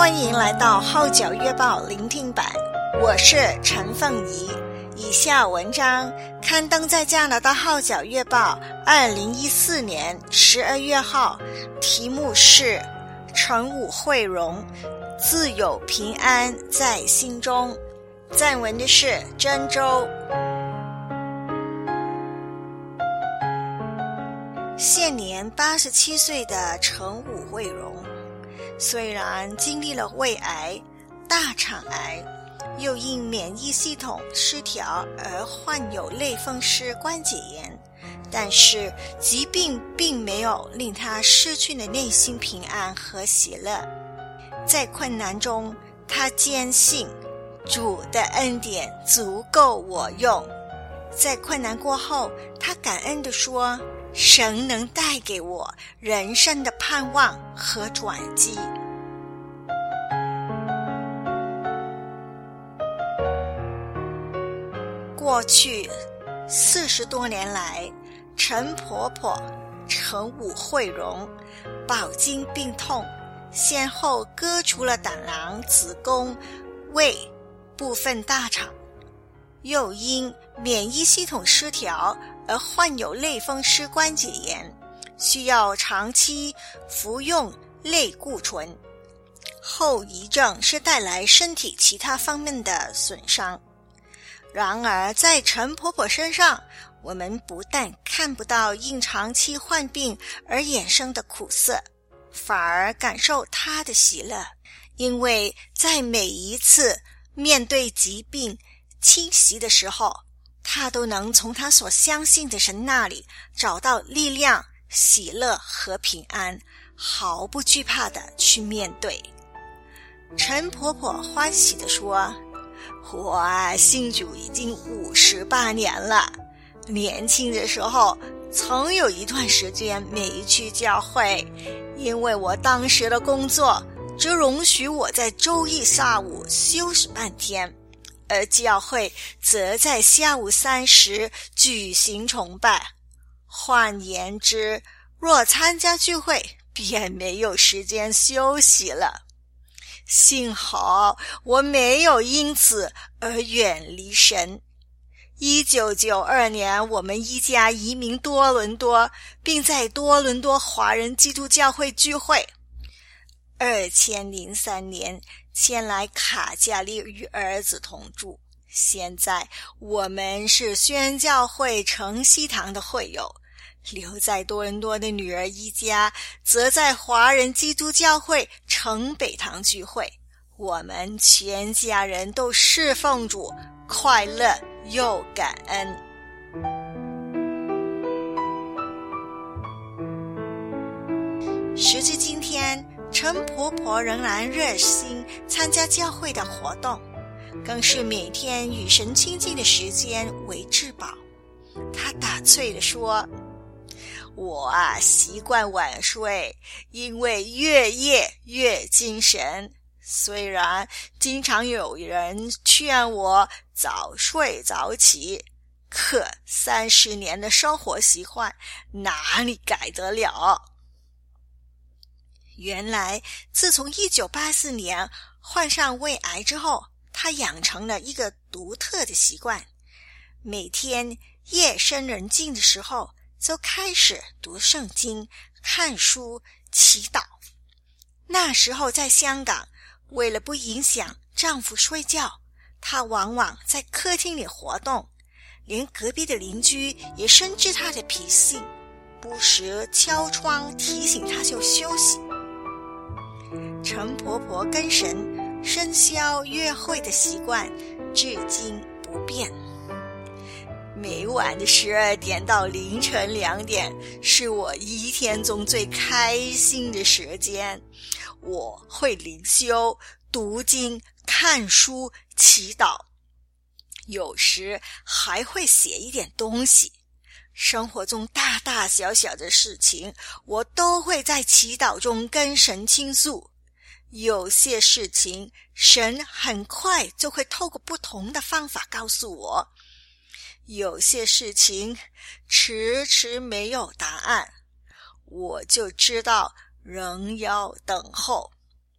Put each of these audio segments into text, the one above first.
欢迎来到号角月报聆听版，我是陈凤仪。以下文章刊登在加拿大号角月报2014年12月号，题目是陈武惠荣，自有平安在心中。撰文的是郑州。现年87岁的陈武惠荣，虽然经历了胃癌、大肠癌，又因免疫系统失调而患有类风湿关节炎，但是疾病并没有令他失去了内心平安和喜乐。在困难中，他坚信主的恩典足够我用。在困难过后，他感恩地说，神能带给我人生的盼望和转机。过去40多年来，陈婆婆、陈武惠荣饱经病痛，先后割除了胆囊、子宫、胃、部分大肠，又因免疫系统失调而患有类风湿关节炎，需要长期服用类固醇，后遗症是带来身体其他方面的损伤。然而在陈婆婆身上，我们不但看不到因长期患病而衍生的苦涩，反而感受她的喜乐，因为在每一次面对疾病侵袭的时候，她都能从她所相信的神那里找到力量、喜乐和平安，毫不惧怕地去面对。陈婆婆欢喜地说，我信主已经58年了，年轻的时候曾有一段时间没去教会，因为我当时的工作只容许我在周一下午休息半天，而教会则在下午3时举行崇拜。换言之，若参加聚会，便没有时间休息了。幸好我没有因此而远离神。1992年，我们一家移民多伦多，并在多伦多华人基督教会聚会。2003年迁来卡加利与儿子同住。现在我们是宣教会城西堂的会友，留在多伦多的女儿一家则在华人基督教会城北堂聚会。我们全家人都侍奉主，快乐又感恩。时至今天，陈婆婆仍然热心参加教会的活动，更是每天与神亲近的时间为至宝。她打趣地说，我习惯晚睡，因为越夜越精神。虽然经常有人劝我早睡早起，可30年的生活习惯哪里改得了？原来自从1984年患上胃癌之后，他养成了一个独特的习惯，每天夜深人静的时候就开始读圣经、看书、祈祷。那时候在香港，为了不影响丈夫睡觉，她往往在客厅里活动，连隔壁的邻居也深知她的脾性，不时敲窗提醒她就休息。陈婆婆跟神深宵约会的习惯至今不变。每晚的12点到凌晨2点是我一天中最开心的时间，我会灵修、读经、看书、祈祷，有时还会写一点东西。生活中大大小小的事情，我都会在祈祷中跟神倾诉。有些事情，神很快就会透过不同的方法告诉我。有些事情迟迟没有答案，我就知道仍要等候。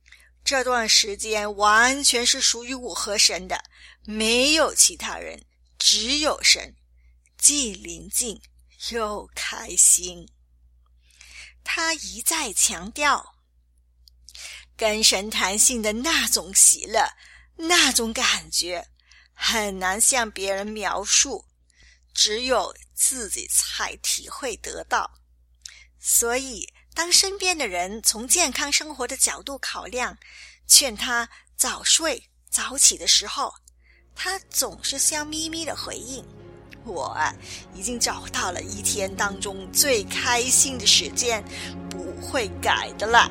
这段时间完全是属于我和神的，没有其他人，只有神，既宁静又开心。他一再强调，跟神谈心的那种喜乐，那种感觉很难向别人描述，只有自己才体会得到。所以当身边的人从健康生活的角度考量，劝他早睡早起的时候，他总是笑眯眯的回应，我已经找到了一天当中最开心的时间，不会改的啦。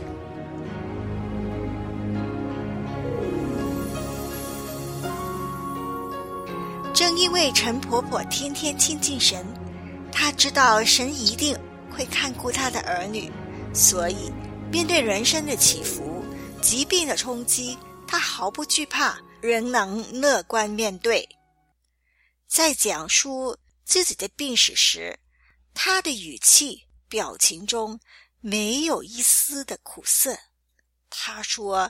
正因为陈婆婆天天亲近神，她知道神一定会看顾她的儿女，所以面对人生的起伏、疾病的冲击，她毫不惧怕，仍能乐观面对。在讲述自己的病史时，她的语气、表情中没有一丝的苦涩。她说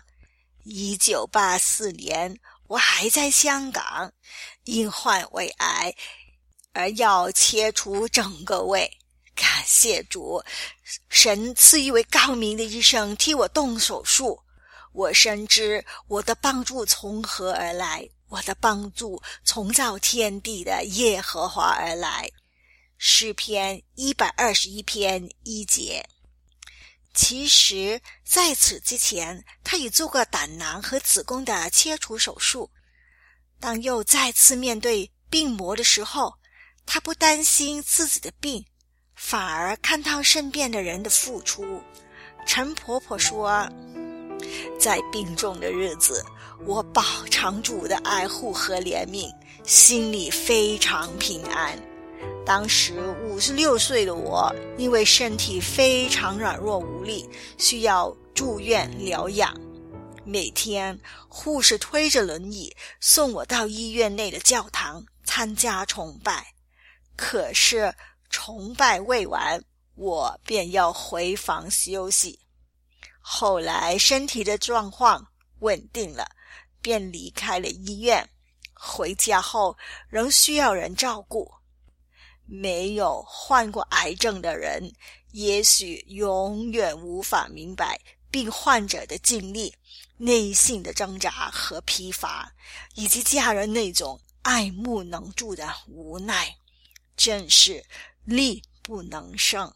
，1984年我还在香港，因患胃癌而要切除整个胃，感谢主，神赐一位高明的医生替我动手术。我深知我的帮助从何而来，我的帮助从造天地的耶和华而来。诗篇121篇1节。其实在此之前，他已做过胆囊和子宫的切除手术。当又再次面对病魔的时候，他不担心自己的病，反而看到身边的人的付出。陈婆婆说，在病重的日子，我饱尝主的爱护和怜悯，心里非常平安。当时56岁的我，因为身体非常软弱无力，需要住院疗养。每天护士推着轮椅送我到医院内的教堂参加崇拜。可是崇拜未完，我便要回房休息。后来身体的状况稳定了，便离开了医院。回家后仍需要人照顾。没有患过癌症的人，也许永远无法明白病患者的经历、内心的挣扎和疲乏，以及家人那种爱慕能助的无奈，真是力不能胜。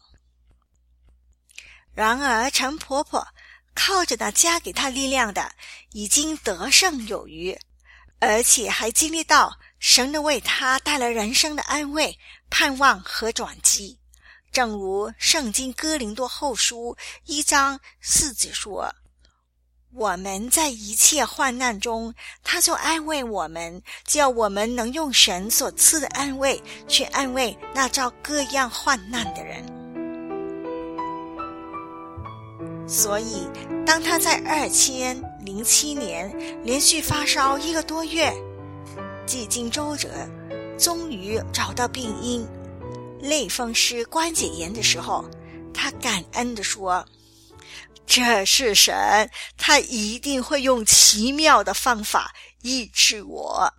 然而陈婆婆靠着那加给她力量的，已经得胜有余，而且还经历到神能为她带来人生的安慰、盼望和转机。正如圣经哥林多后书1章4节说，我们在一切患难中，他就安慰我们，叫我们能用神所赐的安慰去安慰那遭各样患难的人。所以当他在2007年连续发烧1个多月，几经周折，终于找到病因类风湿关节炎的时候，他感恩地说，这是神，他一定会用奇妙的方法医治我。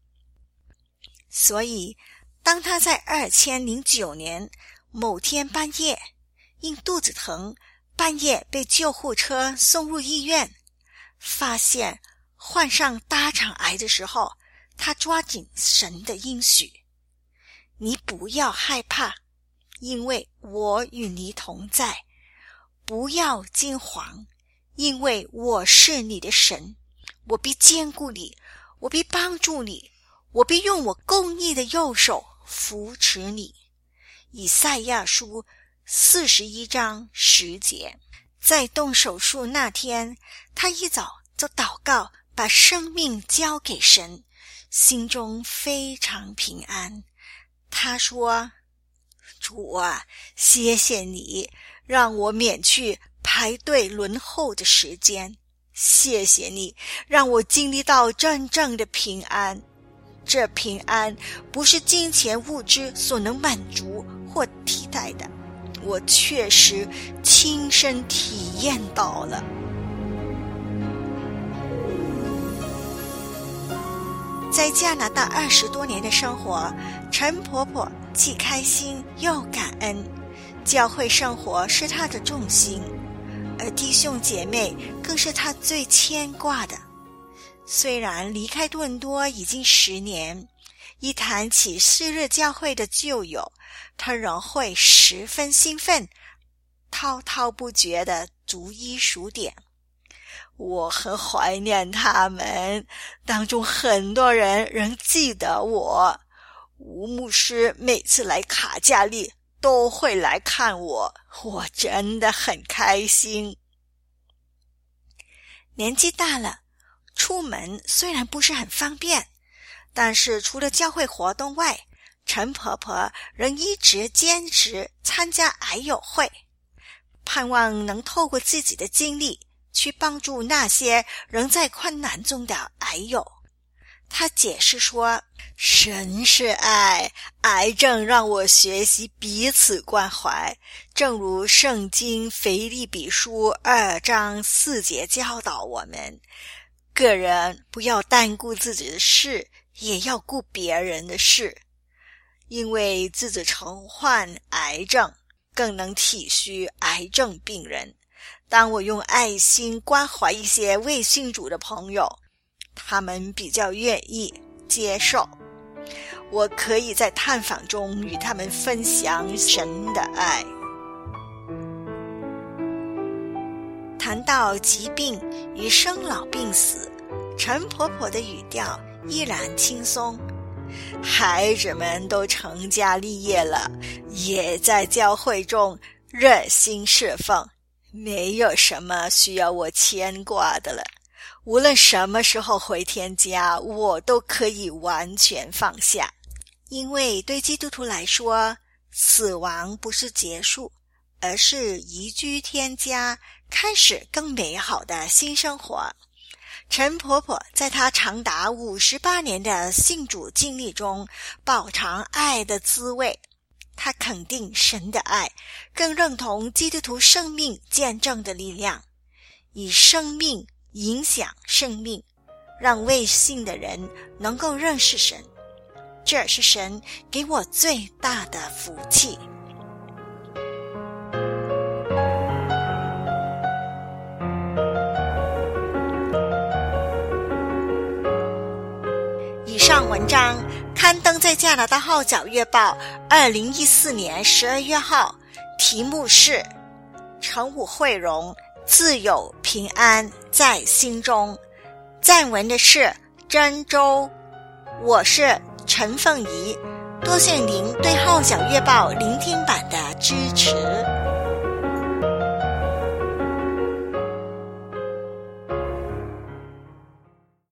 所以当他在2009年某天半夜因肚子疼，半夜被救护车送入医院，发现患上大肠癌的时候，他抓紧神的应许，你不要害怕，因为我与你同在，不要惊惶，因为我是你的神，我必坚固你，我必帮助你，我必用我公义的右手扶持你。以赛亚书41章10节。在动手术那天，他一早就祷告，把生命交给神，心中非常平安。他说，主啊，谢谢你让我免去排队轮候的时间，谢谢你让我经历到真正的平安。这平安不是金钱物质所能满足或替代的，我确实亲身体验到了。 在加拿大20多年的生活，陈婆婆既开心又感恩，教会生活是她的重心，而弟兄姐妹更是她最牵挂的。虽然离开多伦多已经10年，一谈起昔日教会的旧友，她仍会十分兴奋，滔滔不绝地逐一数点。我很怀念他们，当中很多人仍记得我。吴牧师每次来卡加利都会来看我，我真的很开心。年纪大了，出门虽然不是很方便，但是除了教会活动外，陈婆婆仍一直坚持参加癌友会，盼望能透过自己的经历去帮助那些仍在困难中的癌友。他解释说，神是爱，癌症让我学习彼此关怀，正如圣经腓立比书2章4节教导我们，个人不要单顾自己的事，也要顾别人的事，因为自己曾患癌症，更能体恤癌症病人。当我用爱心关怀一些未信主的朋友，他们比较愿意接受，我可以在探访中与他们分享神的爱。谈到疾病与生老病死，陈婆婆的语调依然轻松。孩子们都成家立业了，也在教会中热心侍奉，没有什么需要我牵挂的了。无论什么时候回天家，我都可以完全放下。因为对基督徒来说，死亡不是结束，而是移居天家，开始更美好的新生活。陈婆婆在她长达58年的信主经历中饱尝爱的滋味，她肯定神的爱，更认同基督徒生命见证的力量，以生命影响生命，让未信的人能够认识神，这是神给我最大的福气。以上文章刊登在加拿大号角月报2014年12月号，题目是陈武慧荣，自有平安在心中。撰文的是珍州，我是陈凤仪，多谢您对号角月报聆听版的支持。